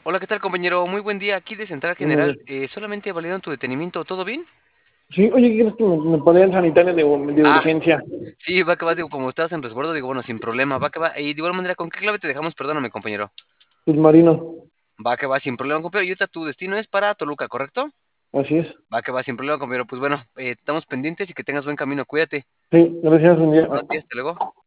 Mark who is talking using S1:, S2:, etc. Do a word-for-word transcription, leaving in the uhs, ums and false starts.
S1: Hola, ¿qué tal, compañero? Muy buen día. Aquí de Central
S2: Buenos
S1: General,
S2: días.
S1: eh, solamente validando tu detenimiento, ¿todo bien?
S2: Sí, oye, ¿qué crees que me, me podrían sanitaria de, de
S1: Ah,
S2: urgencia?
S1: sí, va que va, digo, como estás en resguardo, digo, bueno, sin problema, va que va. Y de igual manera, ¿con qué clave te dejamos? Perdóname, compañero.
S2: Submarino.
S1: Va que va, sin problema, compañero. Y ahorita tu destino es para Toluca, ¿correcto?
S2: Así es.
S1: Va que va, sin problema, compañero. Pues bueno, eh, estamos pendientes y que tengas buen camino, cuídate.
S2: Sí, gracias, un día.
S1: No, a ti, hasta luego.